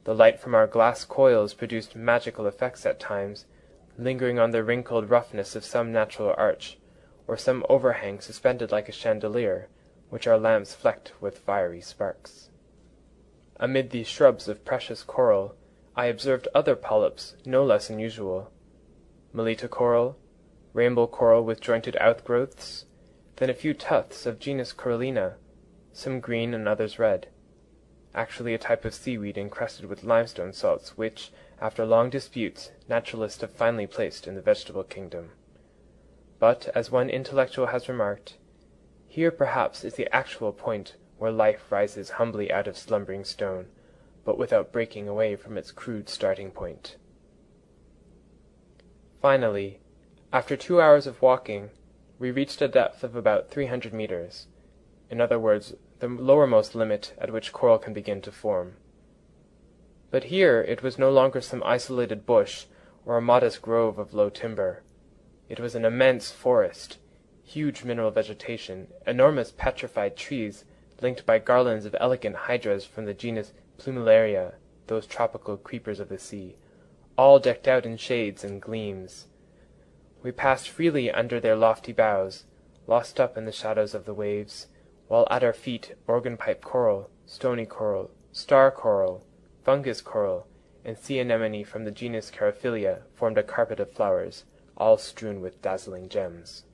The light from our glass coils produced magical effects at times, lingering on the wrinkled roughness of some natural arch, or some overhang suspended like a chandelier, which our lamps flecked with fiery sparks. Amid these shrubs of precious coral, I observed other polyps no less unusual: Melita coral, rainbow coral with jointed outgrowths, then a few tufts of genus Corallina, some green and others red, actually a type of seaweed encrusted with limestone salts which, after long disputes, naturalists have finally placed in the vegetable kingdom. But, as one intellectual has remarked, here perhaps is the actual point where life rises humbly out of slumbering stone, but without breaking away from its crude starting point. Finally, after 2 hours of walking, we reached a depth of about 300 meters, in other words, the lowermost limit at which coral can begin to form. But here it was no longer some isolated bush or a modest grove of low timber. It was an immense forest, huge mineral vegetation, enormous petrified trees linked by garlands of elegant hydras from the genus Plumillaria, those tropical creepers of the sea, all decked out in shades and gleams. We passed freely under their lofty boughs, lost up in the shadows of the waves, while at our feet organ-pipe coral, stony coral, star coral, fungus coral, and sea anemone from the genus Caraphilia formed a carpet of flowers, all strewn with dazzling gems.